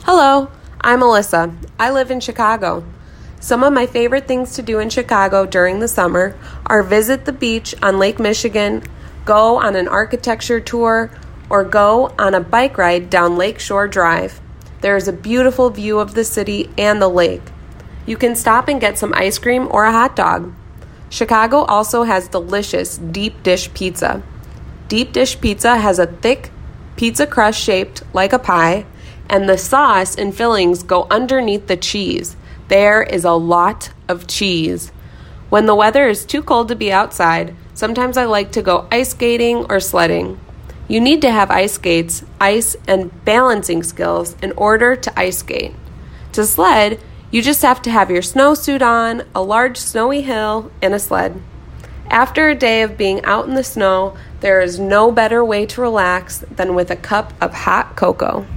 Hello, I'm Alyssa. I live in Chicago. Some of my favorite things to do in Chicago during the summer are visit the beach on Lake Michigan, go on an architecture tour, or go on a bike ride down Lakeshore Drive. There is a beautiful view of the city and the lake. You can stop and get some ice cream or a hot dog. Chicago also has delicious deep dish pizza. Deep dish pizza has a thick pizza crust shaped like a pie, and the sauce and fillings go underneath the cheese. There is a lot of cheese. When the weather is too cold to be outside, sometimes I like to go ice skating or sledding. You need to have ice skates, ice, and balancing skills in order to ice skate. To sled, you just have to have your snowsuit on, a large snowy hill, and a sled. After a day of being out in the snow, there is no better way to relax than with a cup of hot cocoa.